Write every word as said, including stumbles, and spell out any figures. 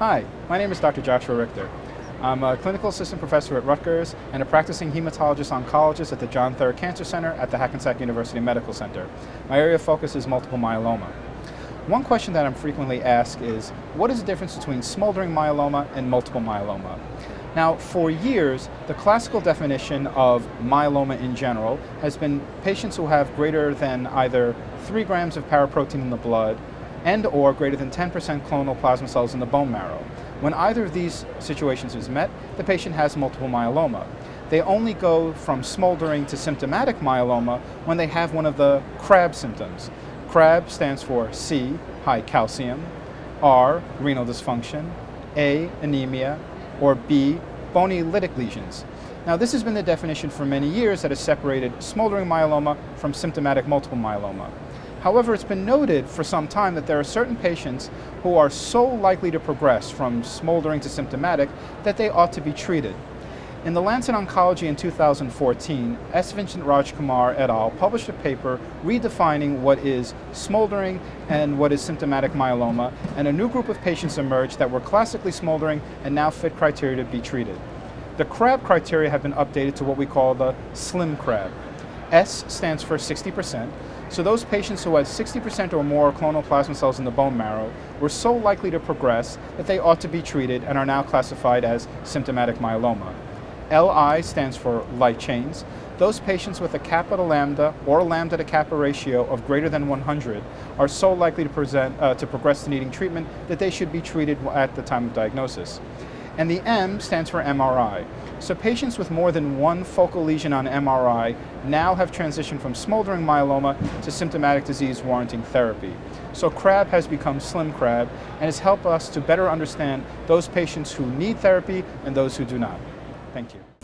Hi, my name is Doctor Joshua Richter. I'm a clinical assistant professor at Rutgers and a practicing hematologist-oncologist at the John Theurer Cancer Center at the Hackensack University Medical Center. My area of focus is multiple myeloma. One question that I'm frequently asked is, what is the difference between smoldering myeloma and multiple myeloma? Now, for years, the classical definition of myeloma in general has been patients who have greater than either three grams of paraprotein in the blood and or greater than ten percent clonal plasma cells in the bone marrow. When either of these situations is met, the patient has multiple myeloma. They only go from smoldering to symptomatic myeloma when they have one of the C R A B symptoms. C R A B stands for C, high calcium, R, renal dysfunction, A, anemia, or B, bony lytic lesions. Now, this has been the definition for many years that has separated smoldering myeloma from symptomatic multiple myeloma. However, it's been noted for some time that there are certain patients who are so likely to progress from smoldering to symptomatic that they ought to be treated. In the Lancet Oncology in two thousand fourteen, S. Vincent Rajkumar et al. Published a paper redefining what is smoldering and what is symptomatic myeloma, and a new group of patients emerged that were classically smoldering and now fit criteria to be treated. The C R A B criteria have been updated to what we call the SLIM C R A B. S stands for sixty percent. So those patients who had sixty percent or more clonal plasma cells in the bone marrow were so likely to progress that they ought to be treated and are now classified as symptomatic myeloma. L I stands for light chains. Those patients with a kappa to lambda or lambda to kappa ratio of greater than one hundred are so likely to, present, uh, to progress to needing treatment that they should be treated at the time of diagnosis. And the M stands for M R I. So patients with more than one focal lesion on M R I now have transitioned from smoldering myeloma to symptomatic disease warranting therapy. So C R A B has become SLIM C R A B and has helped us to better understand those patients who need therapy and those who do not. Thank you.